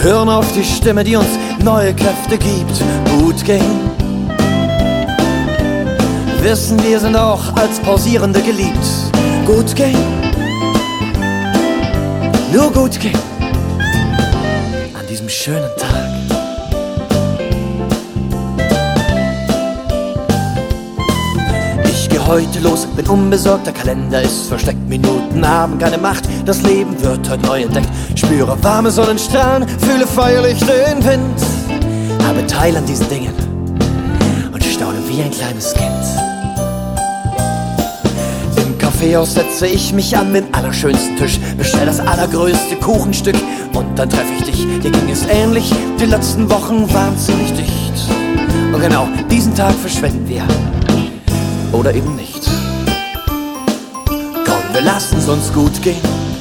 hören auf die Stimme, die uns neue Kräfte gibt. Gut gehen. Wissen, wir sind auch als Pausierende geliebt. Gut gehen. Nur gut gehen. An diesem schönen Tag. Ich geh heute los, bin unbesorgt, der Kalender ist versteckt. Minuten haben keine Macht, das Leben wird heute neu entdeckt. Spüre warme Sonnenstrahlen, fühle feierlich den Wind. Habe Teil an diesen Dingen und staune wie ein kleines Kind. Im Kaffeehaus setze ich mich an den allerschönsten Tisch, bestell das allergrößte Kuchenstück und dann treffe ich dich. Dir ging es ähnlich, die letzten Wochen waren ziemlich dicht. Und genau diesen Tag verschwenden wir. Oder eben nicht. Komm, wir lassen's uns gut gehen.